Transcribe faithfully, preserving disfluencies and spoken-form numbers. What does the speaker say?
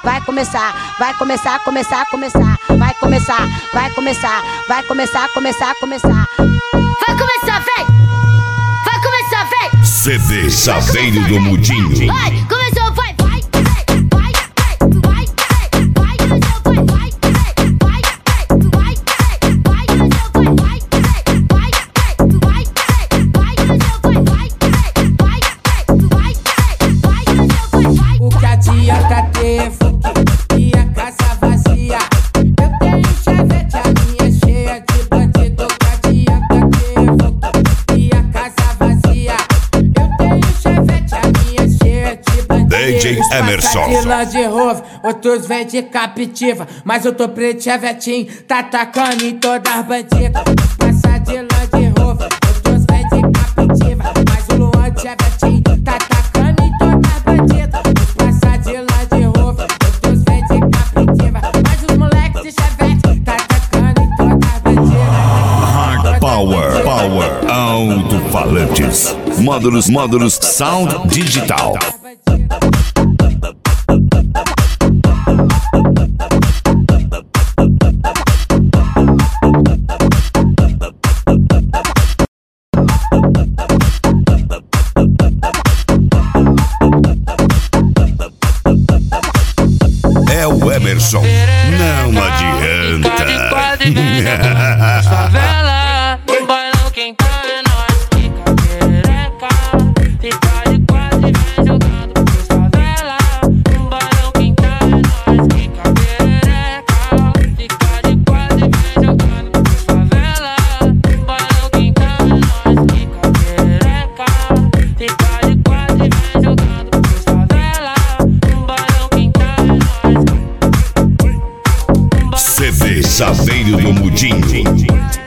vai começar, vai começar, começar, começar, vai começar, vai começar, vai começar, começar, começar. Vai começar, vem! Vai começar, vem! C D Saveiro do Mudinho. Vai, começou, vai, vai, vai, vai, vai, vai, vai, começou, vai, vai, vai, vai, vai, vai, começou, vai, vai, vai, vai, vai, começou, vai, vai, vai, vai, vai, começou, vai, vai. O que adianta ter funk e a casa vazia? Eu tenho chevette, a minha cheia de bandido. O que adianta ter funk e a casa vazia? Eu tenho chevette, a minha cheia de bandido. D J Emerson. De Land Rover, outros vêm de Captiva, mas eu tô preto chevetinho, tá atacando em todas as bandidas. Passa de Land Rover, outros vêm de Captiva, mas o Luan de chevetinho tá atacando em todas as bandidas. Passa de Land Rover, outros vêm de Captiva, mas os moleques de chevette tá atacando em todas as bandidas. Hard Power, Power, alto-falantes, módulos, módulos, sound digital. É o Emerson, não adianta. Favela, no bailão quem tá é nós. Fica perereca, fica de quatro e vem jogando pros favela. No bailão quem tá é nós. Fica perereca, fica de quatro e vem jogando pros favela. No bailão quem tá é nós. Fica perereca, fica de quatro e vem jogando pros favela. No bailão quem tá é nós. C D Saveiro do Mudinho.